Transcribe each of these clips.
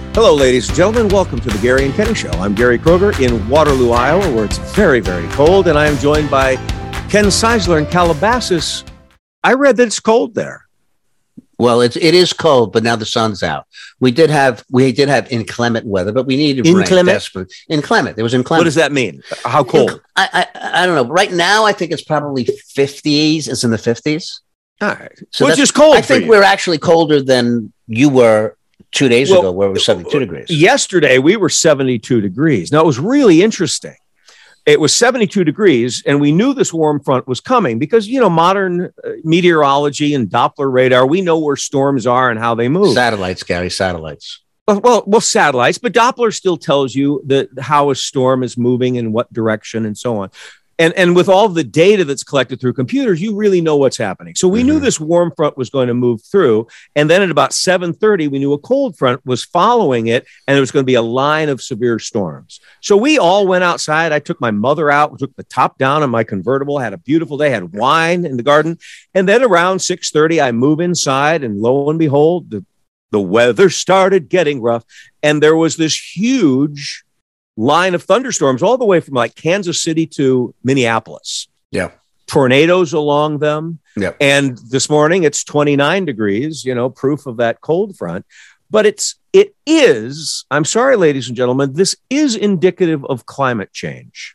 Hello, ladies and gentlemen. Welcome to the Gary and Kenny Show. I'm Gary Kroger in Waterloo, Iowa, where it's very, very cold, and I am joined by Ken Seisler in Calabasas. I read that it's cold there. Well, it is cold, but now the sun's out. We did have inclement weather, but we needed rain desperately. Inclement. It was inclement. What does that mean? How cold? I don't know. Right now, I think it's probably 50s. It's in the 50s. All right. So it's just cold. I think we're actually colder than you were 2 days ago, where it was 72 degrees. Yesterday, we were 72 degrees. Now, it was really interesting. It was 72 degrees, and we knew this warm front was coming because, modern meteorology and Doppler radar, we know where storms are and how they move. Satellites, Gary, satellites. Well, satellites, but Doppler still tells you how a storm is moving and what direction and so on. And with all the data that's collected through computers, you really know what's happening. So we knew this warm front was going to move through. And then at about 7:30, we knew a cold front was following it, and there was going to be a line of severe storms. So we all went outside. I took my mother out, took the top down on my convertible, had a beautiful day, had wine in the garden. And then around 6:30, I move inside, and lo and behold, the weather started getting rough. And there was this huge line of thunderstorms all the way from like Kansas City to Minneapolis. Yeah. Tornadoes along them. Yeah. And this morning it's 29 degrees, proof of that cold front. But it is, I'm sorry, ladies and gentlemen, this is indicative of climate change.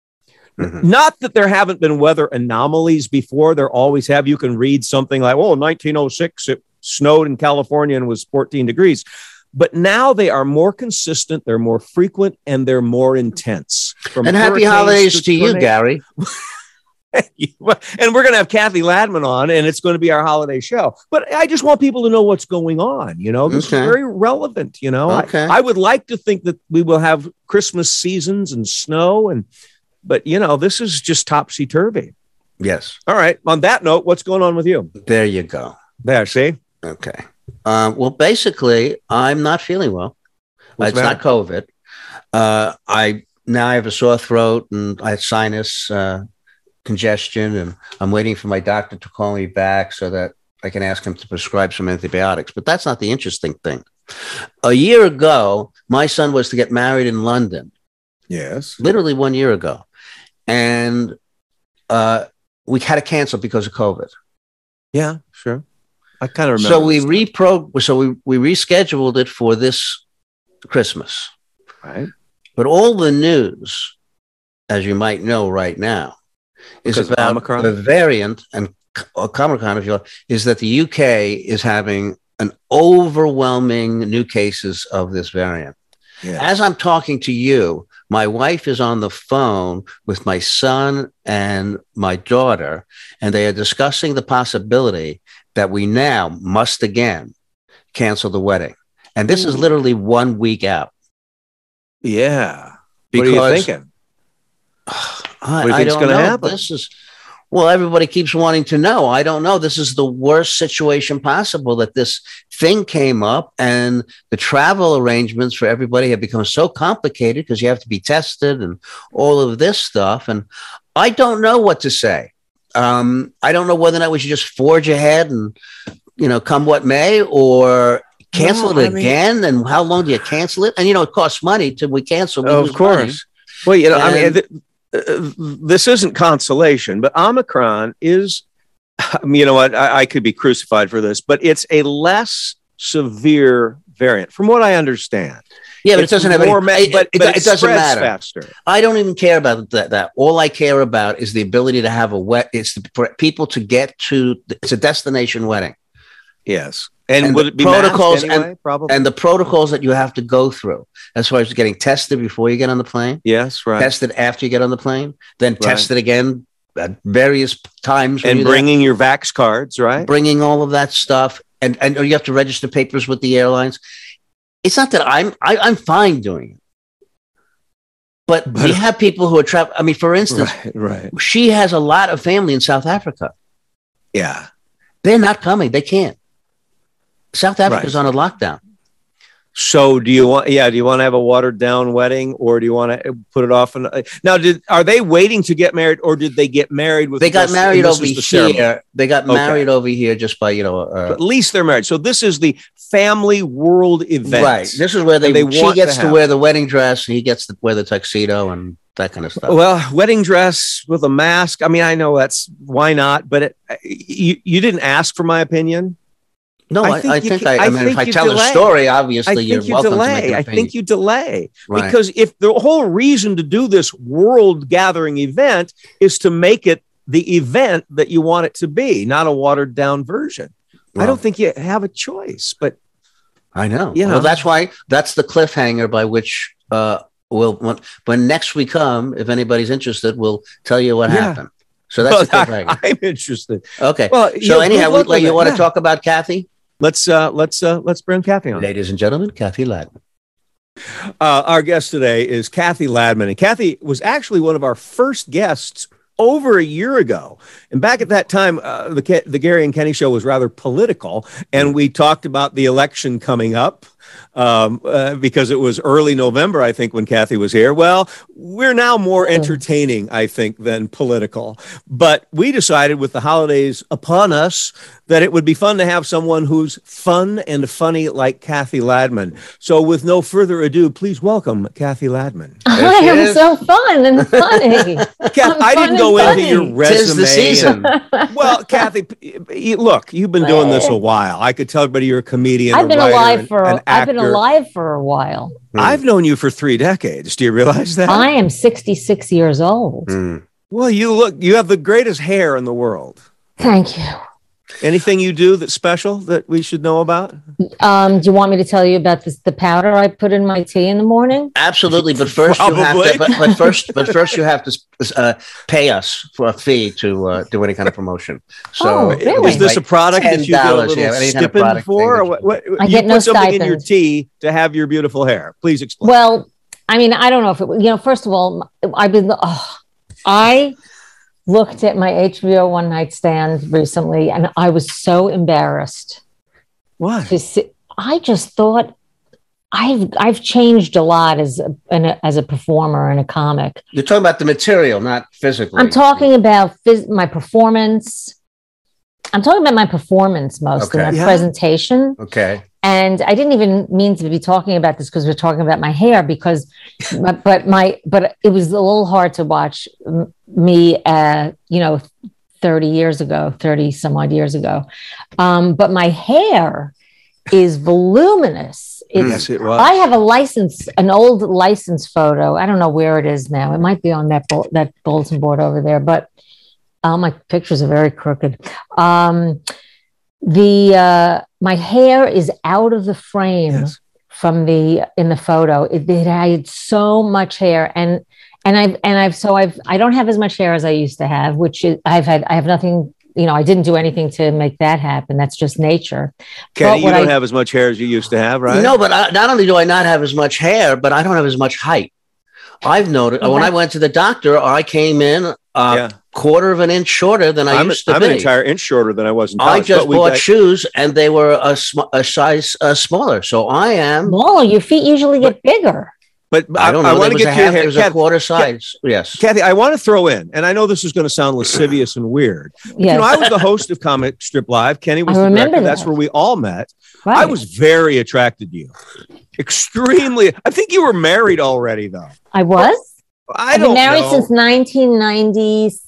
Not that there haven't been weather anomalies before. There always have. You can read something like, 1906, it snowed in California and was 14 degrees. But now they are more consistent, they're more frequent, and they're more intense. And happy holidays to you, Gary. And we're going to have Kathy Ladman on, and it's going to be our holiday show. But I just want people to know what's going on. This is very relevant. Okay. I would like to think that we will have Christmas seasons and snow, but this is just topsy-turvy. Yes. All right. On that note, what's going on with you? There you go. There, see? Okay. Well, basically, I'm not feeling well. It's not COVID. I have a sore throat and I have sinus congestion, and I'm waiting for my doctor to call me back so that I can ask him to prescribe some antibiotics. But that's not the interesting thing. A year ago, my son was to get married in London. Yes. Literally 1 year ago. And we had to cancel because of COVID. Yeah, sure. I kind of remember. So we rescheduled it for this Christmas. Right. But all the news, as you might know right now, is because about Omicron? The variant and Omicron, if you will, is that the UK is having an overwhelming new cases of this variant. Yeah. As I'm talking to you, my wife is on the phone with my son and my daughter, and they are discussing the possibility that we now must again cancel the wedding. And this is literally 1 week out. Yeah. Because, what are you thinking? What do you think's going to happen? Everybody keeps wanting to know. I don't know. This is the worst situation possible, that this thing came up, and the travel arrangements for everybody have become so complicated because you have to be tested and all of this stuff. And I don't know what to say. I don't know whether or not we should just forge ahead and, come what may, or cancel it again. And how long do you cancel it? And, it costs money till we cancel. Of course. Money. Well, this isn't consolation, but Omicron is, I could be crucified for this, but it's a less severe variant from what I understand. Yeah, but it doesn't have it doesn't matter. Faster. I don't even care about that. All I care about is the ability to have for people to get to. It's a destination wedding. Yes, and would it be protocols anyway, and the protocols that you have to go through as far as getting tested before you get on the plane. Yes, right. Tested after you get on the plane, then tested again at various times, and bringing your Vax cards, right? Bringing all of that stuff, and you have to register papers with the airlines. It's not that I'm fine doing it, but we have people who are traveling. I mean, for instance, right. She has a lot of family in South Africa. Yeah, they're not coming. They can't. South Africa's on a lockdown. So do you want to have a watered down wedding, or do you want to put it off? Now, are they waiting to get married, or did they get married with? They got married over here. Ceremony? They got married over here just by, at least they're married. So this is the family world event. Right. This is where she gets to wear the wedding dress. He gets to wear the tuxedo and that kind of stuff. Well, wedding dress with a mask. I mean, I know why not, but you didn't ask for my opinion. No, I think if I tell the story, obviously you're welcome to make an opinion. I think you delay because if the whole reason to do this world gathering event is to make it the event that you want it to be, not a watered down version. Well, I don't think you have a choice, but I know. Well, that's the cliffhanger by which when next we come, if anybody's interested, we'll tell you what happened. So that's the cliffhanger. I'm interested. Okay. Well, so anyhow, you want to talk about Kathy? Let's bring Kathy on. Ladies and gentlemen, Kathy Ladman. Our guest today is Kathy Ladman, and Kathy was actually one of our first guests over a year ago. And back at that time, the Gary and Kenny show was rather political, and we talked about the election coming up because it was early November, I think, when Kathy was here. Well, we're now more entertaining, I think, than political. But we decided with the holidays upon us that it would be fun to have someone who's fun and funny like Kathy Ladman. So with no further ado, please welcome Kathy Ladman. I am so fun and funny. I didn't go into your resume. 'Tis the season. Well, Kathy, look, you've been doing this a while. I could tell everybody you're a comedian. I've been alive for a while. I've known you for 3 decades. Do you realize that? I am 66 years old. Well, you have the greatest hair in the world. Thank you. Anything you do that's special that we should know about? Do you want me to tell you about the powder I put in my tea in the morning? Absolutely, but first you have to. But first you have to pay us for a fee to do any kind of promotion. So, really? Is this a product that you get a little stipend for? Or what? I get no stipend. Something in your tea to have your beautiful hair. Please explain. Well, I mean, I don't know if it. First of all, I looked at my HBO one night stand recently, and I was so embarrassed. What? I just thought I've changed a lot as a performer and a comic. You're talking about the material, not physically. I'm talking about my performance. I'm talking about my performance mostly, my presentation. Okay. And I didn't even mean to be talking about this because we're talking about my hair, but it was a little hard to watch me, 30 some odd years ago. But my hair is voluminous. Yes, it was. I have an old license photo. I don't know where it is now. It might be on that bulletin board over there, but my pictures are very crooked. My hair is out of the frame in the photo. I had so much hair, and I don't have as much hair as I used to have, which I have nothing. I didn't do anything to make that happen. That's just nature. Kenny, you don't have as much hair as you used to have, right? No, but not only do I not have as much hair, but I don't have as much height. I've noticed when I went to the doctor, I came in quarter of an inch shorter than I used to be. I'm an entire inch shorter than I was in college. I just bought shoes, and they were a size smaller. So I am smaller. Your feet usually get bigger. But I don't know. I want to get your hair. There's a quarter size. Yes, Kathy, I want to throw in, and I know this is going to sound lascivious and weird. Yes. I was the host of Comic Strip Live. Kenny was the director. That's where we all met. Right. I was very attracted to you. Extremely. I think you were married already, though. I was. I've been married since 1996.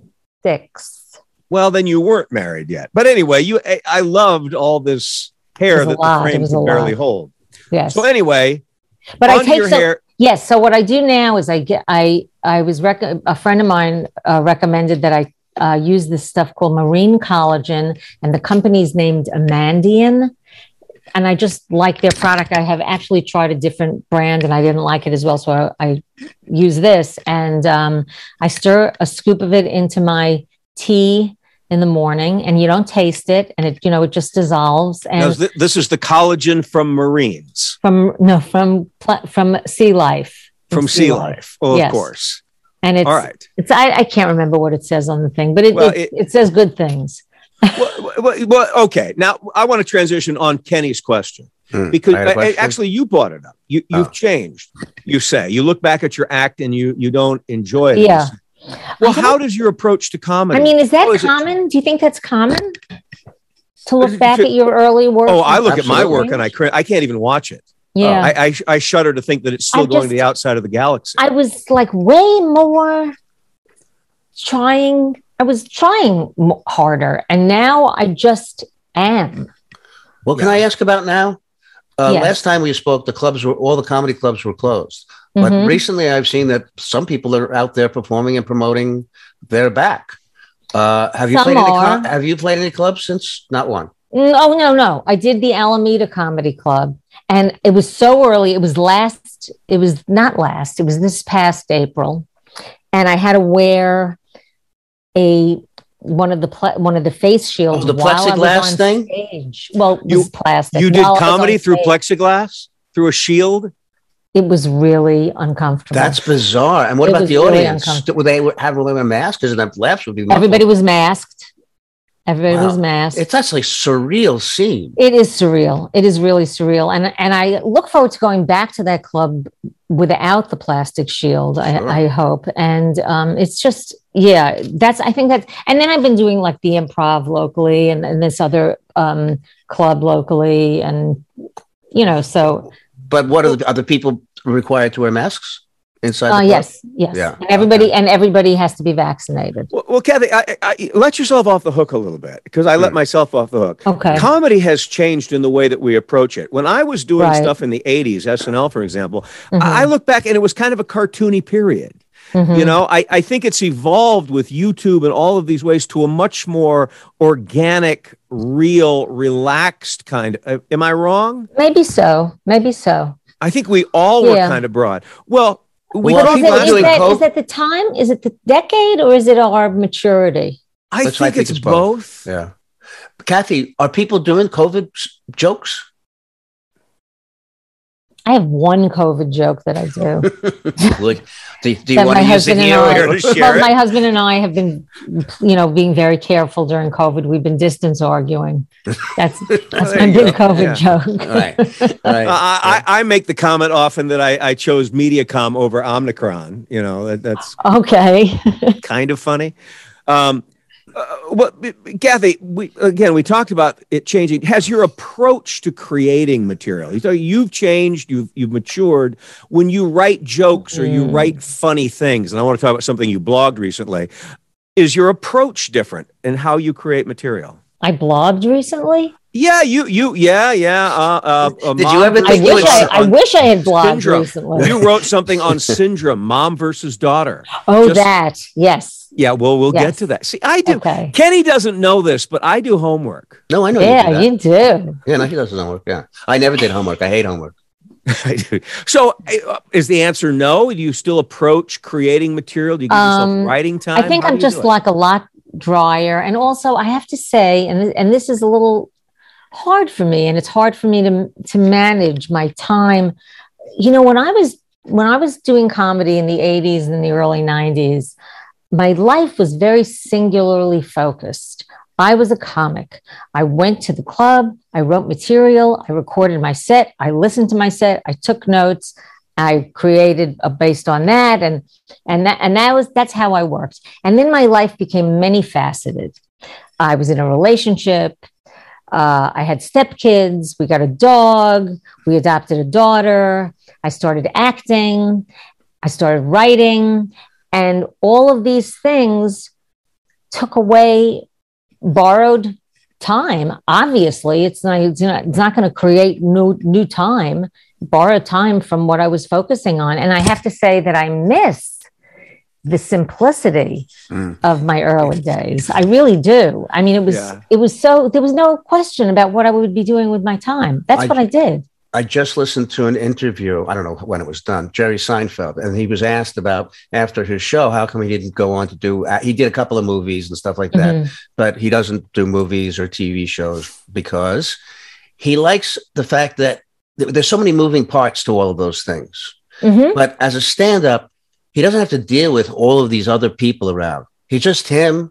Well, then you weren't married yet. But anyway, I loved all this hair that the frame could barely hold. Yes. So anyway, but I take hair. Yes. So what I do now is a friend of mine recommended that I use this stuff called marine collagen, and the company's named Amandian. And I just like their product. I have actually tried a different brand and I didn't like it as well. So I use this, and I stir a scoop of it into my tea in the morning, and you don't taste it, and it just dissolves. And now, this is the collagen from marines. From sea life. From sea life. Oh, yes. Of course. And it's all right. I can't remember what it says on the thing, but it says good things. well, okay. Now I want to transition on Kenny's question. because actually you brought it up. You've changed. You say you look back at your act and you don't enjoy it. Yeah. Well, how does your approach to comedy? I mean, is that common? Do you think that's common to look back at your early work? Oh, I look at my work and I can't even watch it. Yeah. I shudder to think that it's still going to the outside of the galaxy. I was like way more trying. I was trying harder, and now I just am. Well, can I ask about now? Yes. Last time we spoke, all the comedy clubs were closed. But recently I've seen that some people are out there performing and promoting their back. Have you played any clubs since? Not one. Oh, no. I did the Alameda Comedy Club, and it was so early. It was this past April. And I had to wear one of the face shields. The plexiglass thing? Stage. Well, it was plastic. You did comedy through plexiglass? Through a shield? It was really uncomfortable. That's bizarre. And what about the audience? Were they wearing masks? Because the laughs would be muffled. Everybody was masked. Was masked. It's actually a surreal scene. It is surreal. It is really surreal. And I look forward to going back to that club without the plastic shield, sure. I hope. And it's just, I think that's, and then I've been doing like the Improv locally and this other club locally. And, so. But what are the people required to wear masks inside the club? Yes. Yeah. And everybody has to be vaccinated. Well, Kathy, I let yourself off the hook a little bit because I let myself off the hook. Okay. Comedy has changed in the way that we approach it. When I was doing stuff in the 80s, SNL, for example, I look back and it was kind of a cartoony period. I think it's evolved with YouTube and all of these ways to a much more organic, real, relaxed kind of. Am I wrong? Maybe so. I think we all were kind of broad. Well, is it the time? Is it the decade or is it our maturity? I think it's both. Yeah. Kathy, are people doing COVID jokes? I have one COVID joke that I do. Do you want to use it here? My husband and I have been, being very careful during COVID. We've been distance arguing. That's my big COVID joke. Right. I make the comment often that I chose MediaCom over Omicron. That's okay. Kind of funny. Kathy, we talked about it changing. Has your approach to creating material? You've changed. You've matured. When you write jokes or you write funny things, and I want to talk about something you blogged recently. Is your approach different in how you create material? I blogged recently. Yeah, Did you ever think I wish I had blogged Syndrome. Recently. You wrote something on Syndrome, Mom versus Daughter. Oh, yes. Yeah, well, we'll get to that. See, I do. Okay. Kenny doesn't know this, but I do homework. No, I know. Yeah, you do. Yeah, no, he does homework. Yeah, I never did homework. I hate homework. I do. So, is the answer no? Do you still approach creating material? Do you give yourself writing time? I think I'm just like a lot drier, and also I have to say, and this is a little hard for me, and it's hard for me to manage my time. When I was doing comedy in the 80s and the early 90s. My life was very singularly focused. I was a comic. I went to the club. I wrote material. I recorded my set. I listened to my set. I took notes. I created based on that. That's how I worked. And then my life became many faceted. I was in a relationship. I had stepkids. We got a dog. We adopted a daughter. I started acting. I started writing. And all of these things took away borrowed time. Obviously, it's not going to create new time, borrow time from what I was focusing on. And I have to say that I miss the simplicity of my early days. I really do. I mean, it was so, there was no question about what I would be doing with my time. That's what I did. I just listened to an interview, I don't know when it was done, Jerry Seinfeld, and he was asked about after his show, how come he didn't go on to he did a couple of movies and stuff like that, but he doesn't do movies or TV shows because he likes the fact that there's so many moving parts to all of those things. But as a stand-up, he doesn't have to deal with all of these other people around. He's just him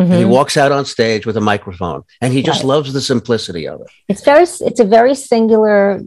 And he walks out on stage with a microphone, and he just loves the simplicity of it. It's a very singular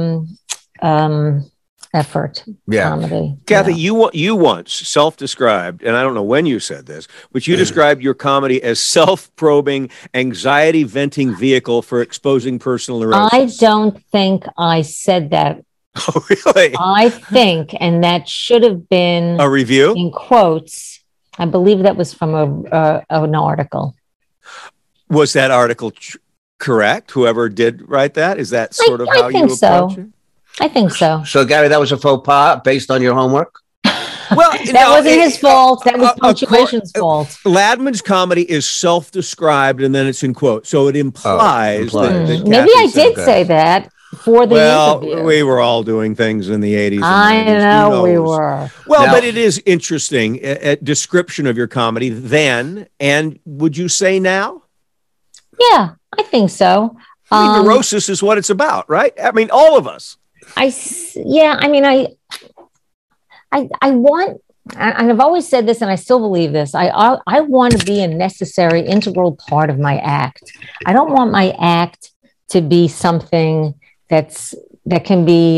effort. Comedy. Kathy, you once self-described, and I don't know when you said this, but you described your comedy as self-probing, anxiety venting vehicle for exposing personal neurosis. I don't think I said that. Oh, really? I think, and that should have been a review in quotes. I believe that was from an article. Was that article correct? Whoever did write that? Is that sort of how you approach it? I think so. So, Gary, that was a faux pas based on your homework? Well, that wasn't his fault. That was punctuation's fault. Ladman's comedy is self-described, and then it's in quotes. So it implies that maybe I did say that. For the interview. We were all doing things in the 80s. I know we were. Well, but it is interesting, a description of your comedy then, and would you say now? Yeah, I think so. I mean, neurosis is what it's about, right? I mean, all of us. I want, and I've always said this, and I still believe this, I want to be a necessary, integral part of my act. I don't want my act to be something that can be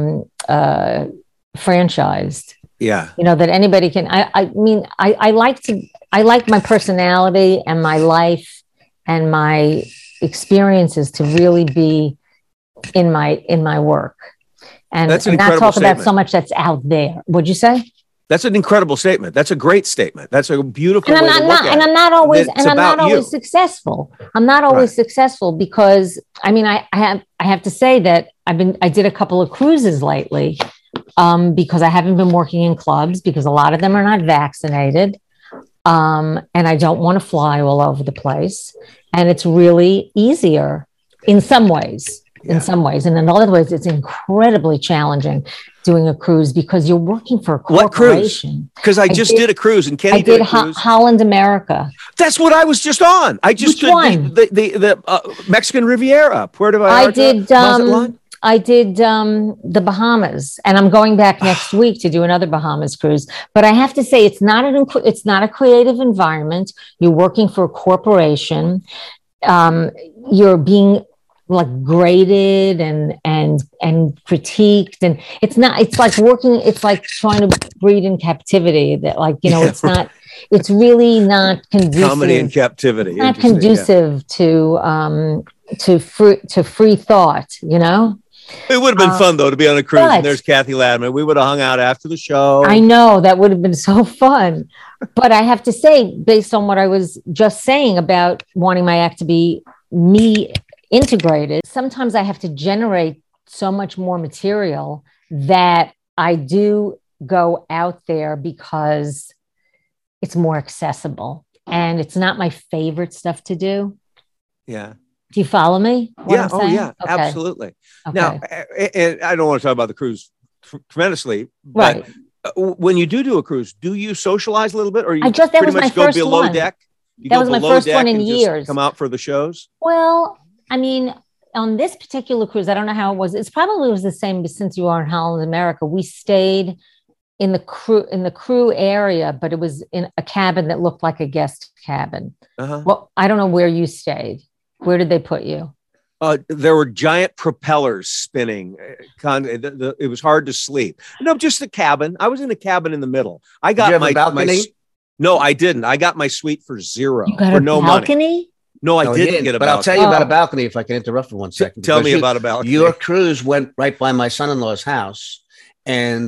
franchised. Yeah. That anybody can, I like my personality and my life and my experiences to really be in my work. And that's not talk about so much that's out there. What'd you say? That's an incredible statement. That's a great statement. That's a beautiful way to look at it. And I'm not always successful. I'm not always successful because I have to say that I did a couple of cruises lately because I haven't been working in clubs because a lot of them are not vaccinated. And I don't want to fly all over the place. And it's really easier in some ways. And in other ways, it's incredibly challenging doing a cruise because you're working for a corporation. Because I just did a cruise and Kenny did a cruise. Holland America. That's what I was just on. I just did the Mexican Riviera, Puerto Vallarta. I did the Bahamas, and I'm going back next week to do another Bahamas cruise. But I have to say, it's not a creative environment. You're working for a corporation. You're being graded and critiqued, and it's like trying to breed in captivity. That it's really not conducive. Comedy in captivity. Not conducive to free thought. It would have been fun though to be on a cruise and there's Kathy Ladman. We would have hung out after the show. I know that would have been so fun. But I have to say, based on what I was just saying about wanting my act to be me integrated, sometimes I have to generate so much more material that I do go out there because it's more accessible and it's not my favorite stuff to do. Yeah. Do you follow me? Yeah. Oh, yeah. Okay. Absolutely. Okay. Now, and I don't want to talk about the cruise tremendously, right? But when you do a cruise, do you socialize a little bit, or you that pretty was much my go first below one. deck? That was my first one in years. Come out for the shows. Well, on this particular cruise, I don't know how it was. It probably was the same since you are in Holland America. We stayed in the crew area, but it was in a cabin that looked like a guest cabin. Well, I don't know where you stayed. Where did they put you? There were giant propellers spinning. It was hard to sleep. No, just the cabin. I was in a cabin in the middle. I got my balcony. No, I didn't. I got my suite for $0. You got for a no balcony? Money. No, I didn't get a balcony. But I'll tell you about a balcony if I can interrupt for 1 second. Tell me about a balcony. Your cruise went right by my son-in-law's house, and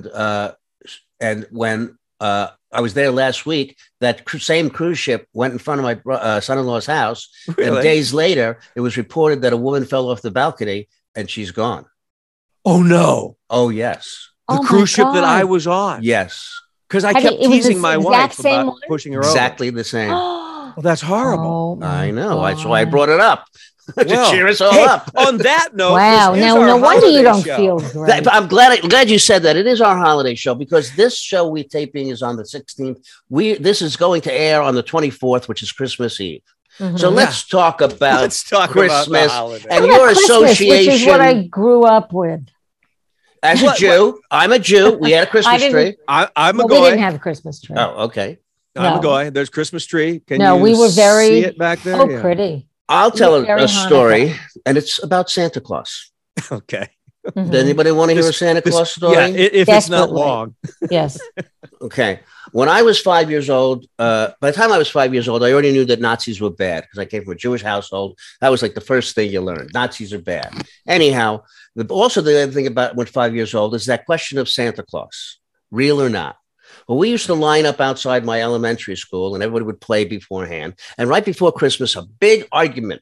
when I was there last week, that same cruise ship went in front of my son-in-law's house. Really? And days later, it was reported that a woman fell off the balcony and she's gone. Oh, no. Oh, yes. The cruise ship that I was on. Yes. Because I kept teasing my wife about pushing her over. Exactly the same. Well, that's horrible. I know. That's why I brought it up. To cheer us all up. On that note, wow! No wonder you don't feel great. I'm glad you said that. It is our holiday show because this show we're taping is on the 16th. This is going to air on the 24th, which is Christmas Eve. Mm-hmm. So let's talk about Christmas and your association, which is what I grew up with. As a Jew, I'm a Jew. We had a Christmas tree. I'm a goy. We didn't have a Christmas tree. Oh, okay. I'm going. There's Christmas tree. Can no, you we were very see it back there? Oh, yeah. Pretty. I'll tell a story, and it's about Santa Claus. Okay. Does anybody want to hear a Santa Claus story? Yeah, if it's not long. Yes. Okay. When I was 5 years old, by the time I was 5 years old, I already knew that Nazis were bad because I came from a Jewish household. That was like the first thing you learned. Nazis are bad. Anyhow, also the other thing about when 5 years old is that question of Santa Claus, real or not. Well, we used to line up outside my elementary school and everybody would play beforehand. And right before Christmas, a big argument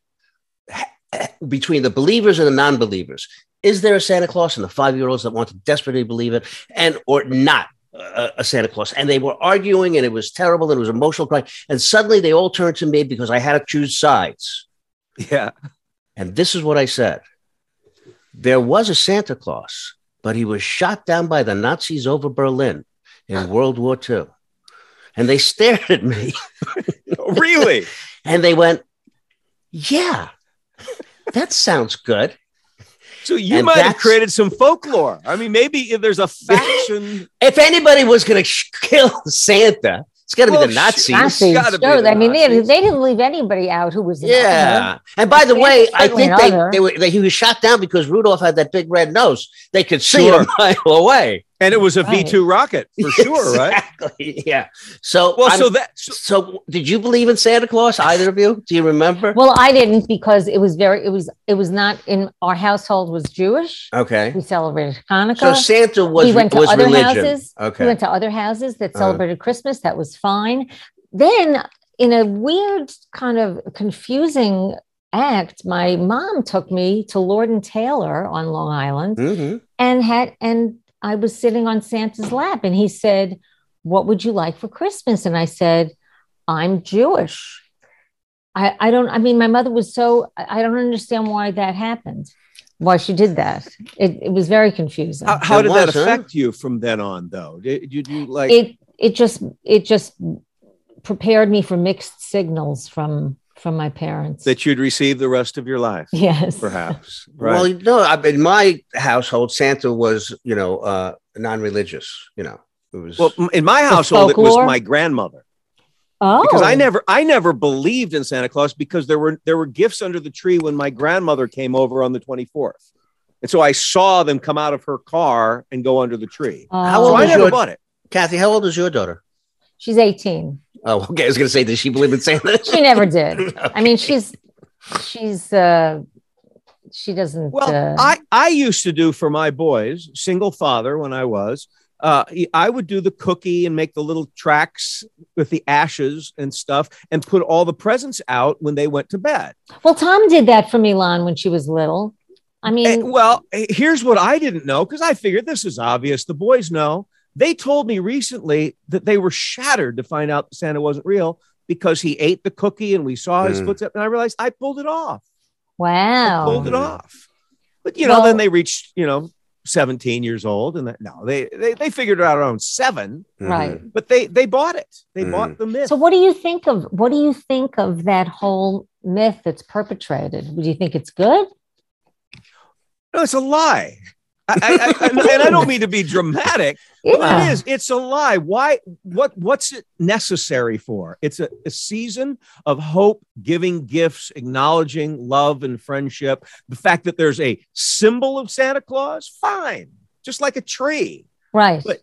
between the believers and the non-believers. Is there a Santa Claus? And the 5-year-olds that want to desperately believe it and or not a Santa Claus. And they were arguing and it was terrible. And it was emotional crying. And suddenly they all turned to me because I had to choose sides. Yeah. And this is what I said. There was a Santa Claus, but he was shot down by the Nazis over Berlin in World War II. And they stared at me. Really? And they went, yeah, that sounds good. So you might have created some folklore. I mean, maybe if there's a faction. If anybody was going to kill Santa, it's got to be the Nazis. I mean, they didn't leave anybody out who was. Yeah. And by the way, I think he was shot down because Rudolph had that big red nose. They could see him a mile away. And it was a V2 rocket for sure, right? Exactly. Yeah. So, so did you believe in Santa Claus? Either of you? Do you remember? Well, I didn't because it was not in our household was Jewish. Okay. We celebrated Hanukkah. So Santa was other religion. Houses. Okay. We went to other houses that celebrated Christmas. That was fine. Then, in a weird kind of confusing act, my mom took me to Lord and Taylor on Long Island, and I was sitting on Santa's lap and he said, "What would you like for Christmas?" And I said, "I'm Jewish." I mean, my mother was I don't understand why that happened, why she did that. It was very confusing. How did that affect you from then on, though? Did you like it just prepared me for mixed signals from my parents that you'd receive the rest of your life? Yes, perhaps. Right. Well, no, in my household, Santa was, non-religious. It was. Well, in my household, it was my grandmother. Oh, because I never believed in Santa Claus because there were gifts under the tree when my grandmother came over on the 24th, and so I saw them come out of her car and go under the tree. So I never bought it. Kathy, how old is your daughter? She's 18. Oh, okay. I was going to say, does she believe in Santa? She never did. Okay. I mean, she doesn't. Well, I used to do for my boys, single father when I was, I would do the cookie and make the little tracks with the ashes and stuff and put all the presents out when they went to bed. Well, Tom did that for Milan when she was little. I mean, here's what I didn't know because I figured this is obvious. The boys know. They told me recently that they were shattered to find out that Santa wasn't real because he ate the cookie and we saw his footsteps. And I realized I pulled it off. Wow. I pulled it off. But, then they reached, 17 years old. And they figured it out around 7. Right. But they bought it. They bought the myth. So what do you think of that whole myth that's perpetrated? Do you think it's good? No, it's a lie. And I don't mean to be dramatic, but it is. It's a lie. Why? What's it necessary for? It's a season of hope, giving gifts, acknowledging love and friendship. The fact that there's a symbol of Santa Claus, fine, just like a tree, right? But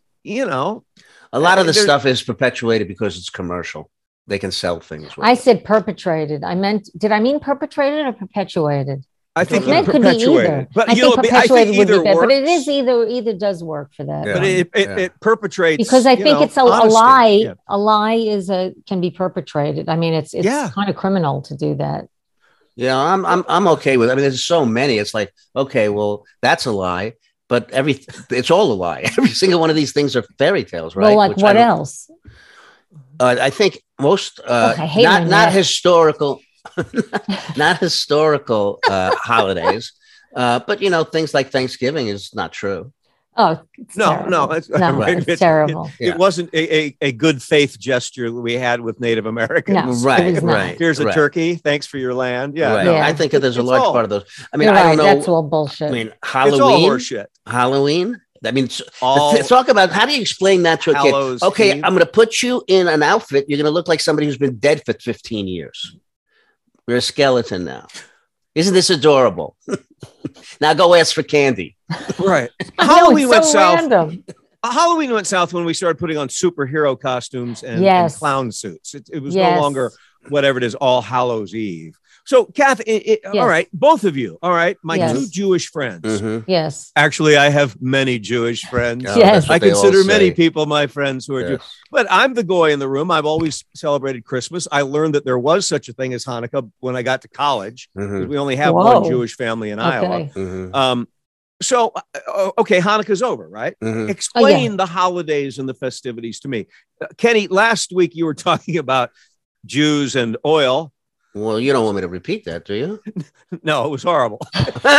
a lot of the stuff is perpetuated because it's commercial. They can sell things. I said perpetrated. Did I mean perpetrated or perpetuated? I think it could be either. But I think perpetuated would be better, but it is either does work for that. Yeah. But it perpetrates because I think it's a lie. Yeah. A lie can be perpetrated. I mean, it's kind of criminal to do that. Yeah, I'm okay with it. I mean, there's so many. It's like, okay, well, that's a lie, but it's all a lie. Every single one of these things are fairy tales, right? Well, like what else? I think most not historical. Not historical holidays, but things like Thanksgiving is not true. Oh, no, it's terrible. It wasn't a good faith gesture we had with Native Americans. No, right. Here's a turkey. Thanks for your land. Yeah, right. No, I think that there's a large part of those. I mean, I don't know. That's all bullshit. I mean, Halloween. It's all horseshit. Halloween I mean, talk about how do you explain that to a kid? Okay, I'm going to put you in an outfit. You're going to look like somebody who's been dead for 15 years. You're a skeleton now. Isn't this adorable? Now go ask for candy. Right. Halloween went south. Halloween went south when we started putting on superhero costumes and clown suits. It was no longer whatever it is, All Hallows Eve. So, Kath, all right, both of you, all right, my two Jewish friends. Mm-hmm. Yes. Actually, I have many Jewish friends. Yes. I consider many people my friends who are Jewish. But I'm the goy in the room. I've always celebrated Christmas. I learned that there was such a thing as Hanukkah when I got to college. Mm-hmm. We only have one Jewish family in Iowa. Mm-hmm. So, okay, Hanukkah's over, right? Mm-hmm. Explain the holidays and the festivities to me. Kenny, last week you were talking about Jews and oil. Well, you don't want me to repeat that, do you? No, it was horrible. We'll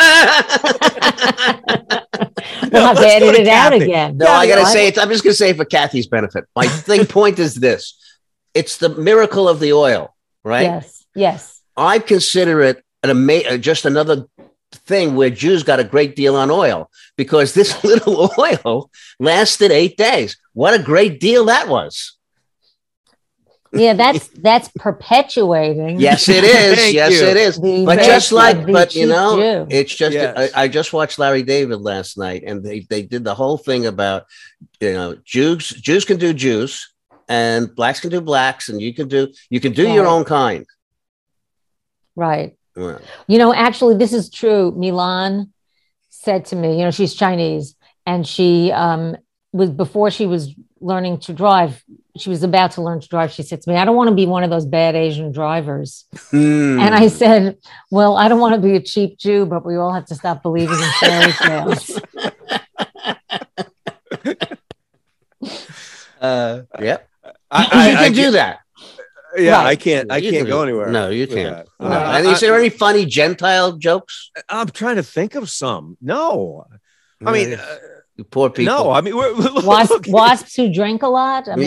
have to edit it out again. No, I got to say it. I'm just going to say it for Kathy's benefit. My point is this. It's the miracle of the oil, right? Yes, yes. I consider it just another thing where Jews got a great deal on oil because this little oil lasted 8 days. What a great deal that was. Yeah, that's perpetuating. Yes, it is. It is. But you know, Jew. It's just. Yes. I just watched Larry David last night, and they did the whole thing about, you know, Jews can do Jews, and blacks can do blacks, and you can do your own kind. Right. Yeah. You know, actually, this is true. Milan said to me, you know, she's Chinese, and she was before she was learning to drive. She was about to learn to drive. She said to me, I don't want to be one of those bad Asian drivers. And I said, well, I don't want to be a cheap Jew, but we all have to stop believing in fairy tales. Yep. You can do that. Yeah, right. I can't go anywhere. No, you can't. No. And is there any funny Gentile jokes? I'm trying to think of some. No. I mean... You poor people. No, I mean wasps who drink a lot. I mean,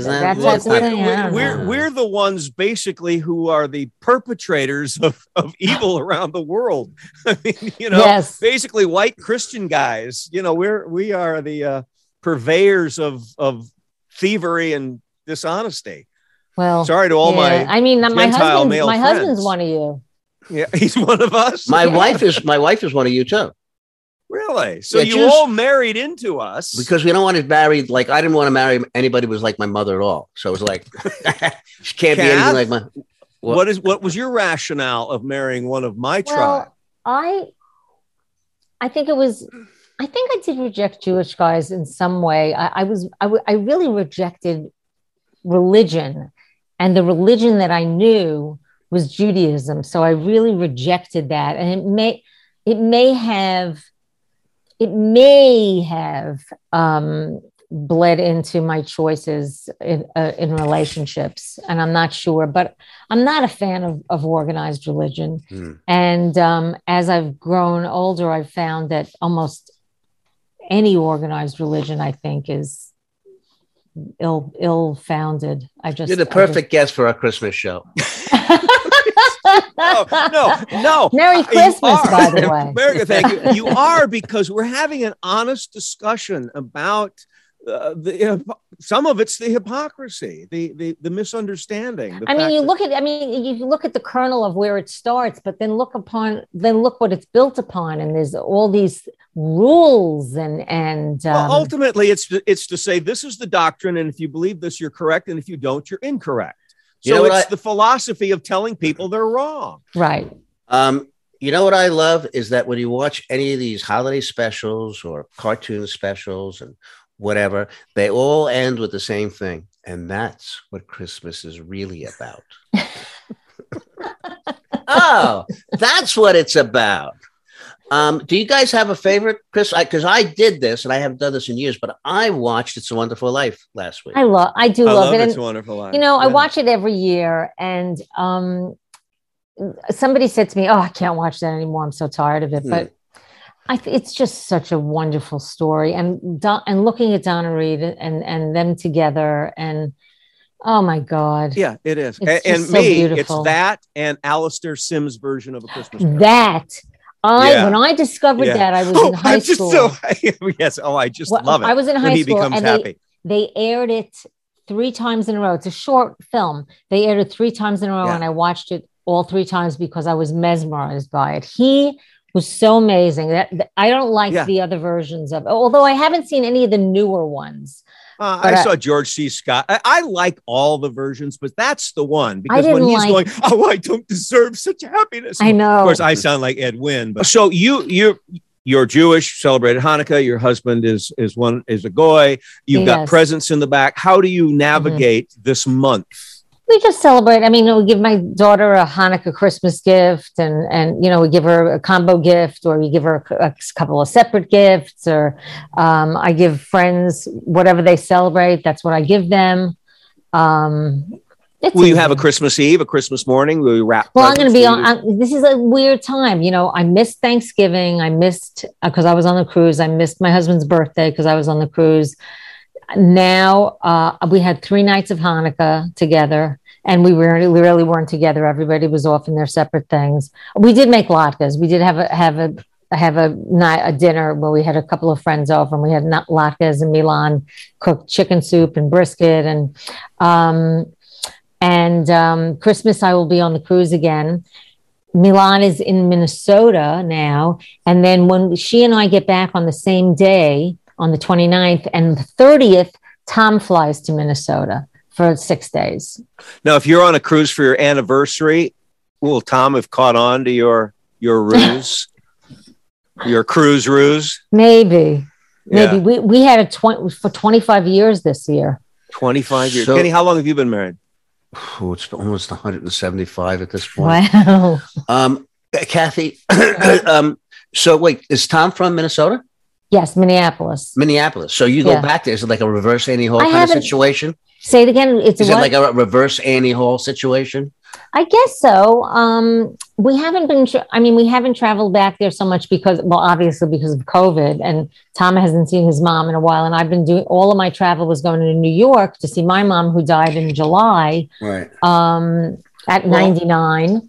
we're the ones basically who are the perpetrators of evil around the world. I mean, you know, basically white Christian guys. You know, we are the purveyors of thievery and dishonesty. Well, sorry to all my. I mean, my husband's friends. One of you. Yeah, he's one of us. My wife is one of you too. Really? So you all married into us because we don't want to marry. Like I didn't want to marry anybody who was like my mother at all. So it was like she can't be anything like my. What was your rationale of marrying one of my tribe? I think it was. I think I did reject Jewish guys in some way. I really rejected religion, and the religion that I knew was Judaism. So I really rejected that, and it may have bled into my choices in relationships, and I'm not sure. But I'm not a fan of organized religion. And as I've grown older, I've found that almost any organized religion, I think, is ill-founded. You're the perfect guest for our Christmas show. No. Merry Christmas, by the way. America, thank you. You are, because we're having an honest discussion about some of it's the hypocrisy, the misunderstanding. You look at the kernel of where it starts, but then look what it's built upon, and there's all these rules and ultimately it's to say this is the doctrine, and if you believe this, you're correct, and if you don't, you're incorrect. So it's the philosophy of telling people they're wrong. Right. You know what I love is that when you watch any of these holiday specials or cartoon specials and whatever, they all end with the same thing. And that's what Christmas is really about. Oh, that's what it's about. Do you guys have a favorite Christmas? Because I did this, and I haven't done this in years, but I watched It's a Wonderful Life last week. I love it. It's a Wonderful Life. You know, I watch it every year, and somebody said to me, "Oh, I can't watch that anymore. I'm so tired of it." But it's just such a wonderful story, and looking at Donna Reed and them together, and oh my God, yeah, it is. It's so beautiful. It's that and Alistair Sims' version of A Christmas Carol. That When I discovered that, I was in high school. Yes. Oh, I just love it. I was in high school, and happy. They aired it 3 times in a row. It's a short film. They aired it 3 times in a row, and I watched it all 3 times because I was mesmerized by it. He was so amazing. That I don't like the other versions of it, although I haven't seen any of the newer ones. I saw George C. Scott. I like all the versions, but that's the one because when he's going, I don't deserve such happiness. I know. Of course, I sound like Ed Wynn. But so you're Jewish, celebrated Hanukkah. Your husband is a goy. You've got presents in the back. How do you navigate this month? We just celebrate. I mean, we give my daughter a Hanukkah Christmas gift and we give her a combo gift, or we give her a couple of separate gifts, or I give friends whatever they celebrate. That's what I give them. Will you have a Christmas Eve, a Christmas morning? Will you wrap? Well, I'm going to be on. This is a weird time. I missed Thanksgiving. I missed because I was on the cruise. I missed my husband's birthday because I was on the cruise. Now we had 3 nights of Hanukkah together, and we really weren't together. Everybody was off in their separate things. We did make latkes. We did have a dinner where we had a couple of friends over, and we had latkes, and Milan cooked chicken soup and brisket, and Christmas I will be on the cruise again. Milan is in Minnesota now, and then when she and I get back on the same day, on the 29th and the 30th, Tom flies to Minnesota for 6 days. Now, if you're on a cruise for your anniversary, will Tom have caught on to your ruse, your cruise ruse? Maybe. We had for 25 years this year. 25 years. Kenny, how long have you been married? It's almost 175 at this point. Wow. Kathy, so wait, is Tom from Minnesota? Yes, Minneapolis. So you go back there. Is it like a reverse Annie Hall kind of situation? Say it again. Is it like a reverse Annie Hall situation? I guess so. We haven't been. We haven't traveled back there so much obviously because of COVID, and Tom hasn't seen his mom in a while. And I've been doing all of my travel was going to New York to see my mom, who died in July, right? At 99.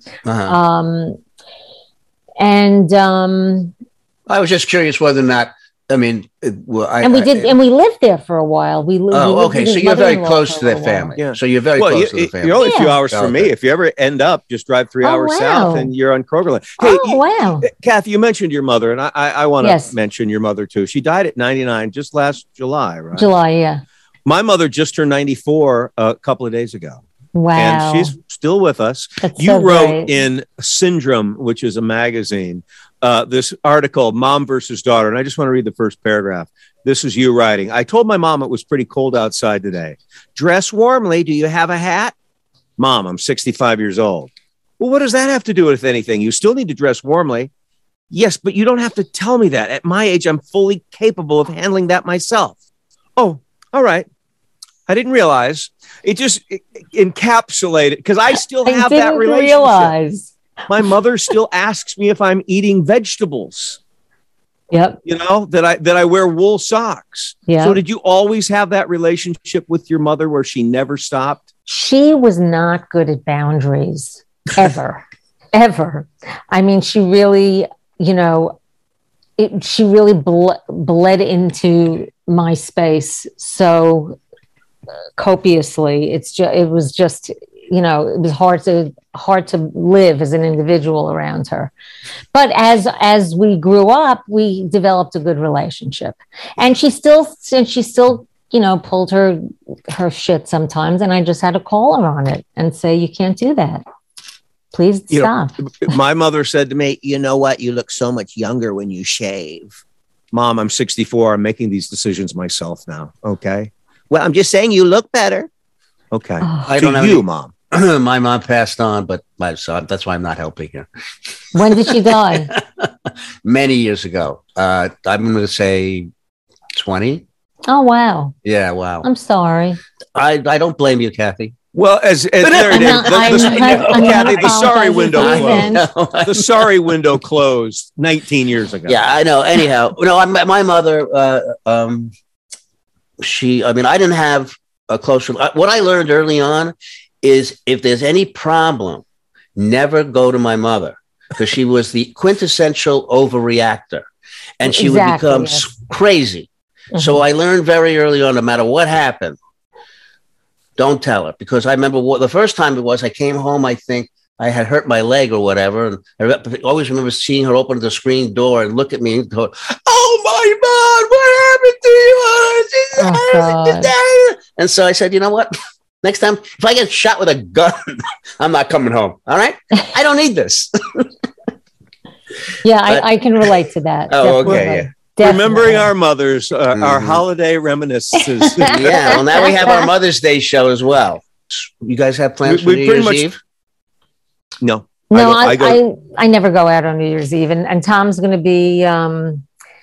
I was just curious whether or not. I mean, we lived there for a while. Okay. So you're very close to their family. Yeah. So you're very close to the family. You're only a few hours from me. If you ever end up, just drive 3 hours south and you're on Kroger Land. Hey, wow. Kathy, you mentioned your mother, and I want to mention your mother too. She died at 99 just last July, right? July, yeah. My mother just turned 94 a couple of days ago. Wow. And she's still with us. You wrote in Syndrome, which is a magazine, this article, Mom versus Daughter. And I just want to read the first paragraph. This is you writing. I told my mom it was pretty cold outside today. Dress warmly. Do you have a hat? Mom, I'm 65 years old. Well, what does that have to do with anything? You still need to dress warmly. Yes, but you don't have to tell me that. At my age, I'm fully capable of handling that myself. Oh, all right. I didn't realize. It just encapsulated, because I still have that relationship. My mother still asks me if I'm eating vegetables. Yep. That I wear wool socks. Yeah. So did you always have that relationship with your mother where she never stopped? She was not good at boundaries ever, ever. I mean, she really, she really bled into my space so copiously. It was hard to live as an individual around her. But as we grew up, we developed a good relationship, and she still pulled her shit sometimes, and I just had to call her on it and say, you can't do that. Please stop. My mother said to me, you know what? You look so much younger when you shave. Mom, I'm 64. I'm making these decisions myself now. Okay. Well, I'm just saying you look better. Okay. I don't know. Mom. My mom passed on, but my son, that's why I'm not helping her. When did she die? Many years ago. I'm going to say 20. Oh, wow. Yeah, wow. I'm sorry. I don't blame you, Kathy. Well, Kathy, the sorry window closed. The sorry window closed 19 years ago. Yeah, I know. Anyhow, my mother, I didn't have a close. What I learned early on is if there's any problem, never go to my mother. because she was the quintessential overreactor, and she would become crazy. Mm-hmm. So I learned very early on, no matter what happened, don't tell her. Because I remember the first time it was, I came home, I think I had hurt my leg or whatever. And I always remember seeing her open the screen door and look at me and go, "Oh my God, what happened to you?" And so I said, you know what? Next time, if I get shot with a gun, I'm not coming home. All right? I don't need this. Yeah, I can relate to that. Oh, definitely. Okay. Yeah. Definitely. Remembering our mothers, our holiday reminiscences. Yeah, well, now we have our Mother's Day show as well. You guys have plans for New Year's Eve? No. No, I never go out on New Year's Eve. And Tom's going to be... on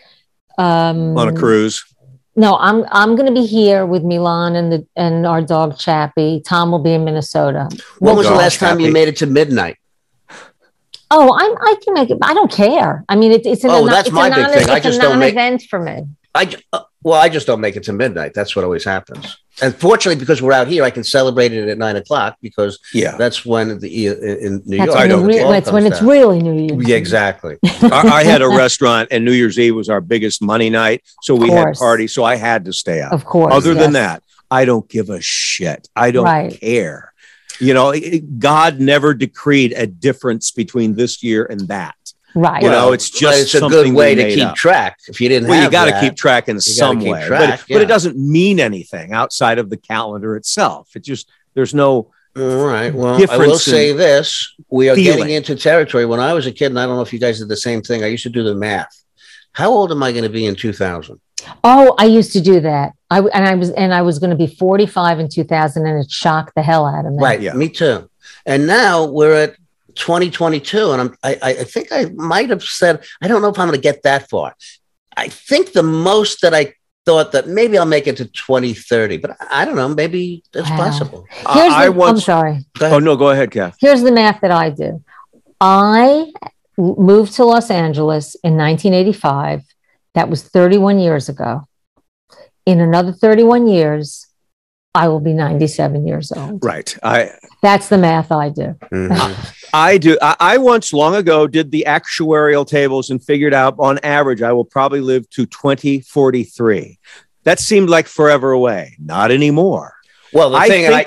a cruise. No, I'm going to be here with Milan and our dog Chappie. Tom will be in Minnesota. When was the last time you made it to midnight? Oh, I can make it. I don't care. I mean, it's my big thing. I just don't make event for me. I just don't make it to midnight. That's what always happens. And fortunately, because we're out here, I can celebrate it at 9:00 because that's when in New York. That's when it's really New Year's. Yeah, exactly. I had a restaurant, and New Year's Eve was our biggest money night, so we had parties. So I had to stay out. Of course. Other than that, I don't give a shit. I don't care. You know, God never decreed a difference between this year and that. Right. You know, it's just a good way to keep track. If you didn't you got to keep track in some way. But it doesn't mean anything outside of the calendar itself. It just, there's no. All right. Well, I will say this. We are getting into territory. When I was a kid, and I don't know if you guys did the same thing, I used to do the math. How old am I going to be in 2000? Oh, I used to do that. I was going to be 45 in 2000, and it shocked the hell out of me. Right. Yeah. Me too. And now we're at 2022, and I think I might have said, I don't know if I'm going to get that far. I think the most that I thought that maybe I'll make it to 2030, but I don't know. Maybe it's possible. I'm sorry. Oh no, go ahead, Kath. Here's the math that I do. I moved to Los Angeles in 1985. That was 31 years ago. In another 31 years, I will be 97 years old. Right. That's the math I do. Mm-hmm. I do. I once long ago did the actuarial tables and figured out on average, I will probably live to 2043. That seemed like forever away. Not anymore. Well, go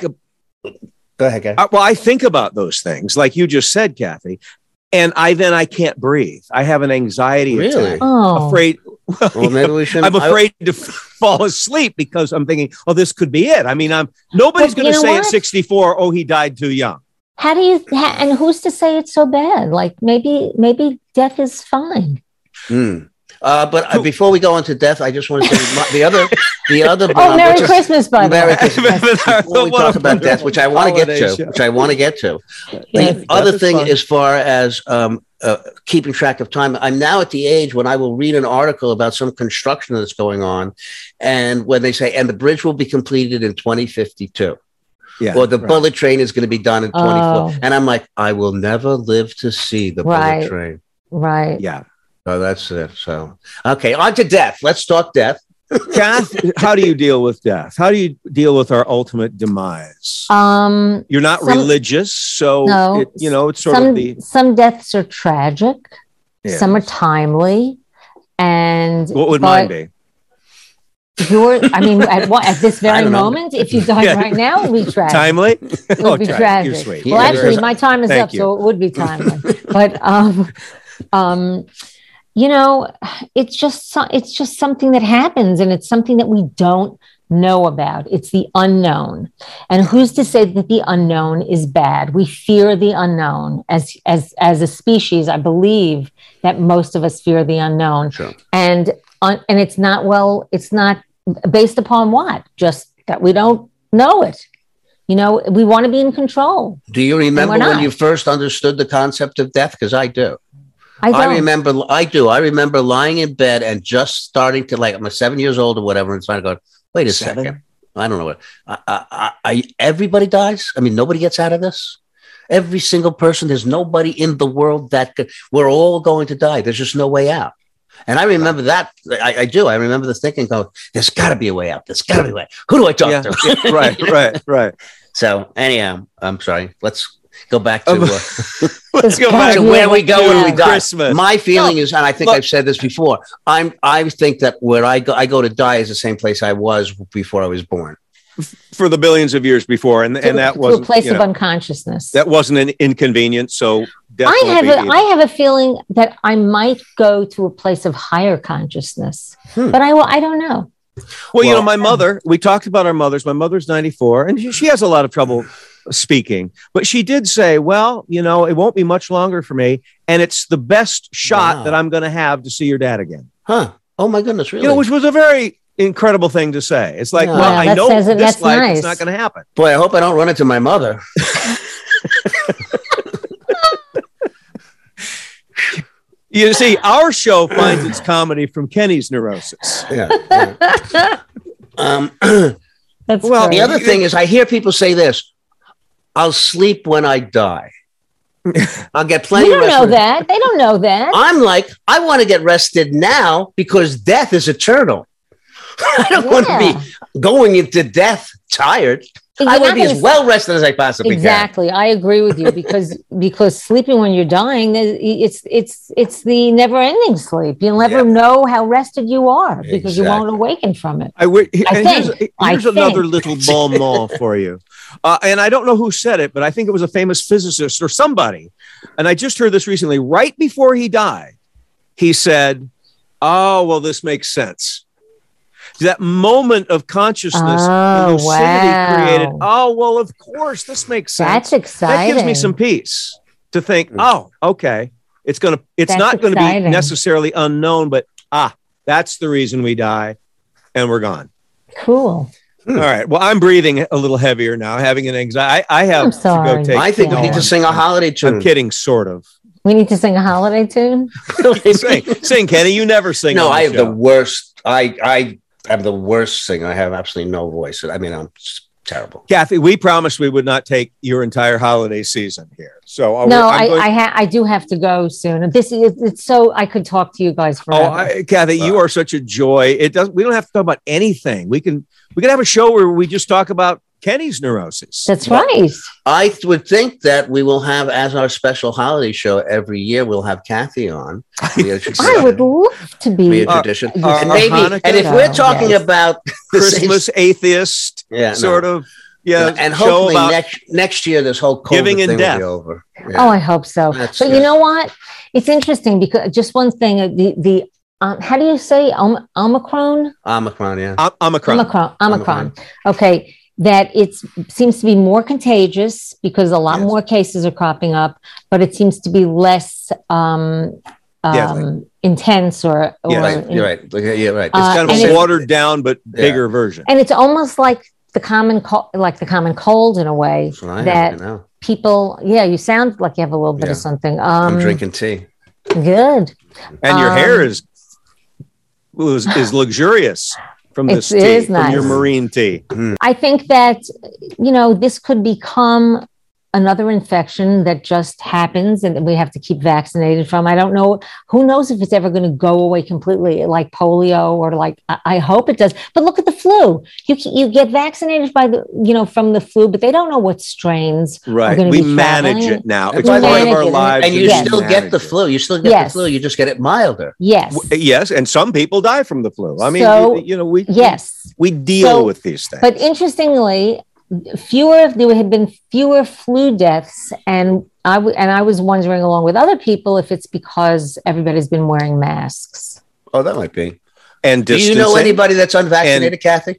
ahead, Kathy. I think about those things like you just said, Kathy. And I can't breathe. I have an anxiety attack. Oh. Afraid. Well, maybe we shouldn't. I'm afraid to fall asleep because I'm thinking, oh, this could be it. I mean, nobody's going to say at 64, oh, he died too young. How do you? And who's to say it's so bad? Like maybe death is fine. But before we go into death, I just want to say the other. Oh, Merry Christmas, by the way. Before we talk about death, which I want to get to. The other thing, as far as keeping track of time, I'm now at the age when I will read an article about some construction that's going on, and when they say, and the bridge will be completed in 2052. Yeah, or the bullet train is going to be done in 24. And I'm like, I will never live to see the bullet train. Right. Yeah. Oh, that's it. So, okay, on to death. Let's talk death. Kath, how do you deal with death? How do you deal with our ultimate demise? You're not religious, so no, it's sort of some deaths are tragic, some are timely, and what would mine be? At this very moment, if you died right now, it would be tragic. Timely? It would be tragic. You're sweet. Well, actually, my time is up, so it would be timely. But it's just something that happens, and it's something that we don't know about. It's the unknown. And who's to say that the unknown is bad? We fear the unknown as a species. I believe that most of us fear the unknown. Sure. And it's not based upon what? Just that we don't know it. We want to be in control. Do you remember when you first understood the concept of death? Because I do. I remember lying in bed and just starting to, I'm 7 years old or whatever, and trying to go, wait a second. I don't know what. Everybody dies? I mean, nobody gets out of this? Every single person, there's nobody in the world we're all going to die. There's just no way out. And I remember that. I do. I remember the thinking, there's got to be a way out. There's got to be a way. Who do I talk to? Right. So anyhow, I'm sorry. go back to let's go back to where we go when we die. Christmas. My feeling is, and I think I've said this before, I think that where I go to die is the same place I was before I was born. For the billions of years before, and that wasn't a place of unconsciousness. That wasn't an inconvenience. So definitely I have a feeling that I might go to a place of higher consciousness, but I don't know. Well, my mother, we talked about our mothers. My mother's 94 and she has a lot of trouble speaking, but she did say, well, it won't be much longer for me. And it's the best shot that I'm going to have to see your dad again. Huh. Oh my goodness. Really? Which was a very incredible thing to say. It's like, I know this life nice. It's not going to happen. Boy, I hope I don't run into my mother. You see, our show finds its comedy from Kenny's neurosis. Yeah. That's well, the other thing is I hear people say this, I'll sleep when I die. I'll get plenty of rest. They don't know that. They don't know that. I'm like, I want to get rested now because death is eternal. I don't want to be going into death tired. I want to be as well rested as I possibly can. Exactly. I agree with you because sleeping when you're dying, it's the never ending sleep. You'll never know how rested you are because you won't awaken from it. Here's another little bon mot for you. And I don't know who said it, but I think it was a famous physicist or somebody. And I just heard this recently. Right before he died, he said, "Oh, well, this makes sense." That moment of consciousness and lucidity created. Oh, well, of course, this makes sense. That's exciting. That gives me some peace to think, oh, okay. It's not going to be necessarily unknown, but that's the reason we die and we're gone. Cool. All right. Well, I'm breathing a little heavier now, having an anxiety. I have to go take. I think we need to sing a holiday tune. I'm kidding, sort of. We need to sing a holiday tune. Sing, Kenny. You never sing. No, I have the worst. I'm the worst singer. I have absolutely no voice. I mean, I'm just terrible. Kathy, we promised we would not take your entire holiday season here. So I do have to go soon. It's so I could talk to you guys forever. Kathy, you are such a joy. We don't have to talk about anything. We can have a show where we just talk about Kenny's neurosis. That's right. I would think that we will have, as our special holiday show every year, we'll have Kathy on. I would love to be a tradition. And if we're talking about Christmas atheist, sort of. Yeah, and hopefully next year this whole COVID giving in thing death will be over. Yeah. Oh, I hope so. But you know what? It's interesting because just one thing, the how do you say Omicron? Omicron, yeah. Omicron. Okay. That it seems to be more contagious because a lot more cases are cropping up, but it seems to be less intense or you're right. Yeah, right. It's kind of a watered down but bigger version. And it's almost like the common cold in a way that people, you sound like you have a little bit of something. I'm drinking tea. Good. And your hair is luxurious. From this tea, from your marine tea. I think that, this could become another infection that just happens and we have to keep vaccinated from. I don't know. Who knows if it's ever going to go away completely, like polio or I hope it does. But look at the flu. You get vaccinated from the flu, but they don't know what strains are going to be manage it now. It's part of our lives. And you still get the flu. You still get the flu. You just get it milder. Yes. Yes. And some people die from the flu. I mean, we deal with these things. But interestingly, there had been fewer flu deaths, and I was wondering, along with other people, if it's because everybody's been wearing masks. Oh, that might be. And do you know anybody that's unvaccinated, Kathy?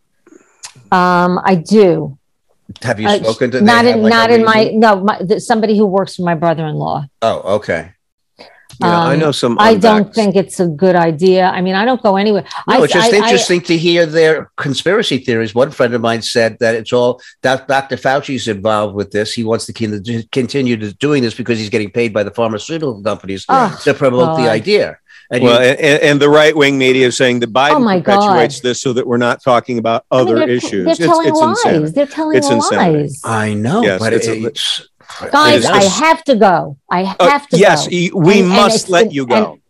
I do. Have you spoken to? Somebody who works for my brother-in-law. Oh, okay. I know some. I don't think it's a good idea. I mean, I don't go anywhere. No, it's just interesting to hear their conspiracy theories. One friend of mine said that it's all Dr. Fauci's involved with this. He wants to continue doing this because he's getting paid by the pharmaceutical companies to promote the idea. And the right-wing media is saying that Biden perpetuates this so that we're not talking about other issues. They're telling lies. They're telling lies. I know, yes, but it's guys, I have to go. I have to go. Yes, we must let you go.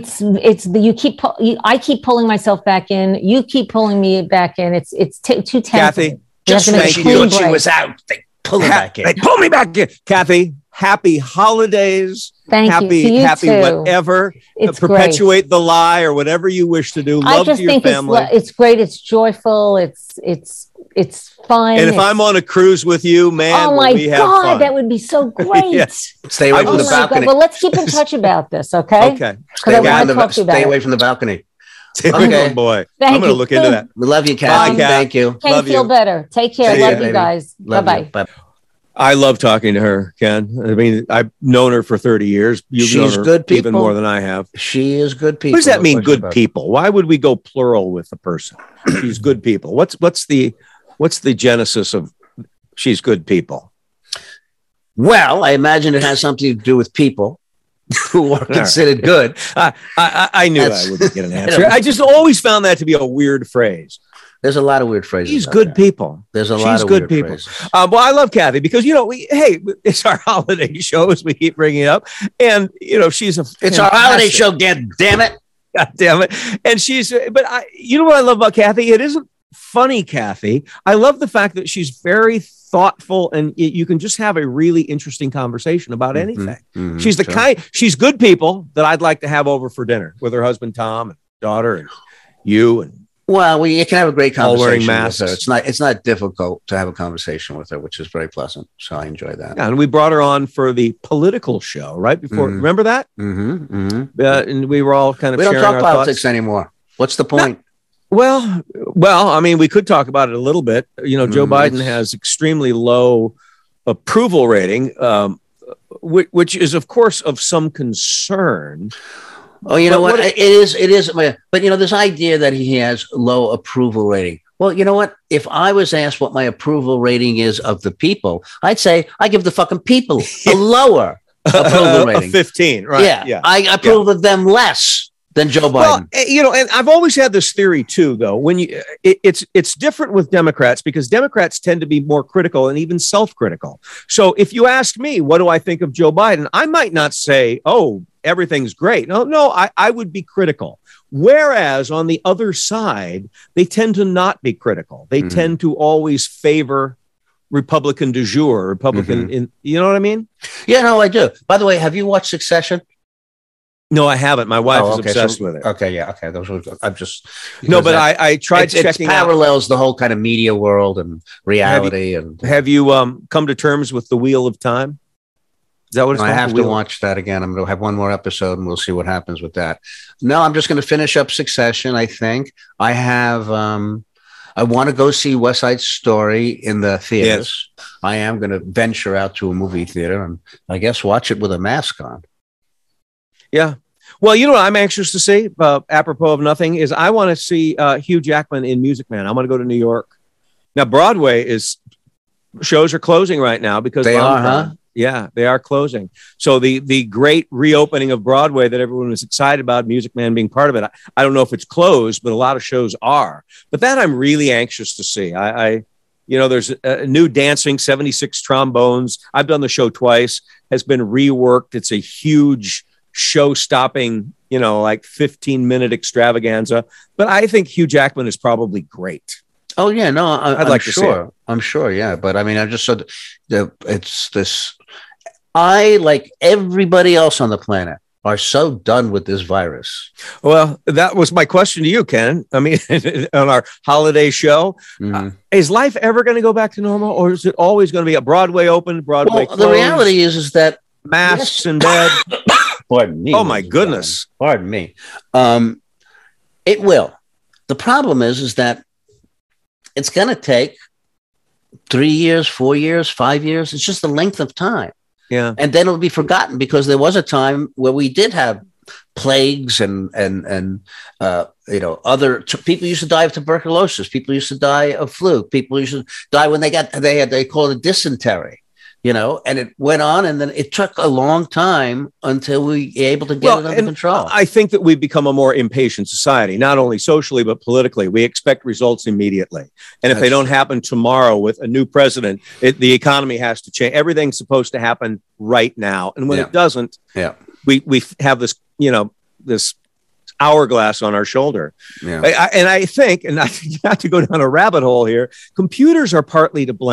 I keep pulling myself back in. You keep pulling me back in. It's too tempting. Kathy, just when she thought she was out, they Pull me back in. Pull me back in. Kathy, happy holidays. Thank you. To you happy too. Whatever. It's perpetuate great. the lie or whatever you wish to do. Love to your family. It's great. It's joyful. It's fun. And if I'm on a cruise with you, man, oh my we have God, fun. that would be so great. Yes. Stay away from the balcony. God. Well, let's keep in touch about this, okay? Okay. Stay away from the balcony. Okay, boy. I'm going to look into that. We love you, Kathy. Thank you. Ken, feel better. Take care. Love you guys. Bye-bye. I love talking to her, Ken. I mean, I've known her for 30 years. She's known her good people. Even more than I have. She is good people. What does that mean, good people? Why would we go plural with the person? She's good people. What's the genesis of she's good people? Well, I imagine it has something to do with people who are considered good. I knew I wouldn't get an answer. I just always found that to be a weird phrase. There's a lot of weird phrases. She's good people. There's a lot of good people. Well, I love Kathy because, it's our holiday show, as we keep bringing it up. And, it's our holiday show, God damn it. God damn it. And what I love about Kathy? It isn't funny, Kathy. I love the fact that she's very thoughtful and you can just have a really interesting conversation about anything. Mm-hmm. She's she's good people that I'd like to have over for dinner with her husband, Tom, and daughter, and you, and you can have a great conversation with her. It's not difficult to have a conversation with her, which is very pleasant. So I enjoy that. Yeah, and we brought her on for the political show right before. Mm-hmm. Remember that? Mm-hmm. Mm-hmm. And we were all kind of. We don't talk politics anymore. What's the point? Well, I mean, we could talk about it a little bit. Joe Biden has extremely low approval rating, which is, of course, of some concern. Oh, you know what? It is. But, this idea that he has low approval rating. Well, you know what? If I was asked what my approval rating is of the people, I'd say I give the fucking people a lower approval rating. 15, right? Yeah. I approve of them less than Joe Biden. Well, and I've always had this theory too, though. When it's different with Democrats because Democrats tend to be more critical and even self-critical. So if you ask me, what do I think of Joe Biden? I might not say, oh, everything's great. No, I would be critical. Whereas on the other side, they tend to not be critical. They tend to always favor Republican du jour, Republican. You know what I mean? Yeah, no, I do. By the way, have you watched Succession? No, I haven't. My wife is obsessed with it. Okay, yeah, okay. Those were. I'm just I tried checking. It parallels the whole kind of media world and reality. Have you come to terms with the Wheel of Time? Is that what it's called? I have to watch that again. I'm going to have one more episode, and we'll see what happens with that. No, I'm just going to finish up Succession. I think I have. I want to go see West Side Story in the theaters. Yes. I am going to venture out to a movie theater and I guess watch it with a mask on. Yeah. Well, what I'm anxious to see, apropos of nothing, is I want to see Hugh Jackman in Music Man. I'm going to go to New York. Now, Broadway shows are closing right now because they are, huh? Yeah, they are closing. So the great reopening of Broadway that everyone was excited about, Music Man being part of it, I don't know if it's closed, but a lot of shows are. But that I'm really anxious to see. There's a new dancing, 76 trombones. I've done the show twice, has been reworked. It's a huge show-stopping, 15-minute extravaganza. But I think Hugh Jackman is probably great. Oh, yeah, no, I'd like to see it. I'm sure, yeah. But I mean, I just said it's this. I, like everybody else on the planet, are so done with this virus. Well, that was my question to you, Ken. I mean, on our holiday show, is life ever going to go back to normal, or is it always going to be a Broadway open, Broadway closed? The reality is that masks in bed. Pardon me. Oh, my goodness. Pardon me. It will. The problem is that it's going to take 3 years, 4 years, 5 years. It's just the length of time. Yeah. And then it'll be forgotten because there was a time where we did have plagues and other people used to die of tuberculosis. People used to die of flu. People used to die when they call it dysentery. And it went on, and then it took a long time until we were able to get it under control. I think that we've become a more impatient society, not only socially, but politically. We expect results immediately. And if they don't happen tomorrow with a new president, the economy has to change. Everything's supposed to happen right now. And when it doesn't, we have this, this hourglass on our shoulder. Yeah. I think, and not to go down a rabbit hole here, computers are partly to blame.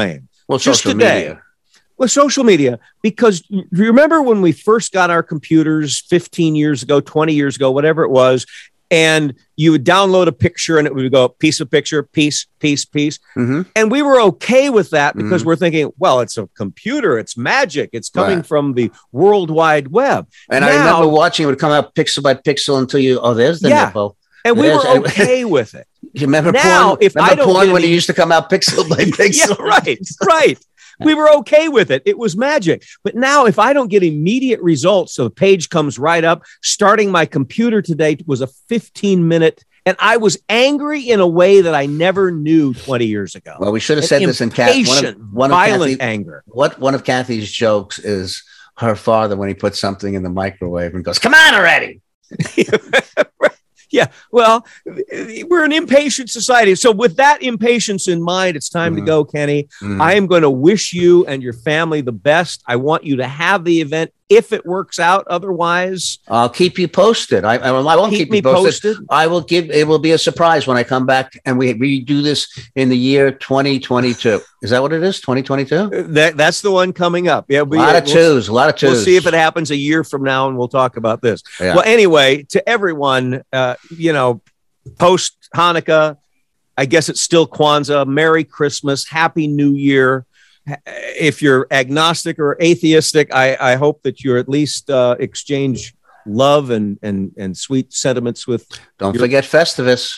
Well, just social today. media. With social media, because remember when we first got our computers 15 years ago, 20 years ago, whatever it was, and you would download a picture and it would go piece of picture, piece. Mm-hmm. And we were okay with that because we're thinking, well, it's a computer. It's magic. It's coming from the World Wide Web. And I remember watching it would come out pixel by pixel until there's the nipple. And we were okay with it. You remember now, porn? If I don't porn when it used to come out pixel by pixel? Yeah, right. We were okay with it. It was magic. But now if I don't get immediate results, so the page comes right up, starting my computer today was a 15-minute, and I was angry in a way that I never knew 20 years ago. Well, we should have said this in violent anger. One of Kathy's jokes is her father when he puts something in the microwave and goes, "Come on already." Yeah, well, we're an impatient society. So with that impatience in mind, it's time to go, Kenny. I am going to wish you and your family the best. I want you to have the event if it works out. Otherwise, I'll keep you posted. I won't keep you posted. I will it will be a surprise when I come back and we redo this in the year 2022. Is that what it is? 2022? That's the one coming up. Yeah, a lot of twos. We'll see if it happens a year from now, and we'll talk about this. Yeah. Well, anyway, to everyone, post Hanukkah, I guess it's still Kwanzaa. Merry Christmas. Happy New Year. If you're agnostic or atheistic, I hope that you at least exchange love and sweet sentiments with. Don't forget Festivus.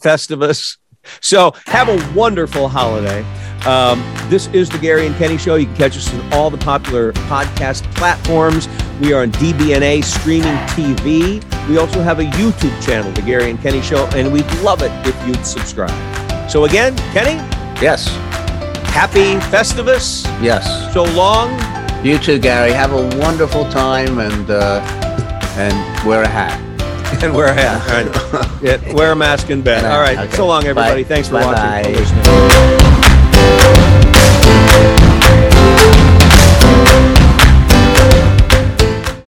So have a wonderful holiday. This is the Gary and Kenny Show. You can catch us on all the popular podcast platforms. We are on DBNA Streaming TV. We also have a YouTube channel, the Gary and Kenny Show, and we'd love it if you'd subscribe. So again, Kenny? Yes. Happy Festivus. Yes. So long. You too, Gary. Have a wonderful time and wear a hat. And wear a hat. Right. Wear a mask in bed. All right. Okay. So long, everybody. Bye. Thanks for Bye-bye. watching.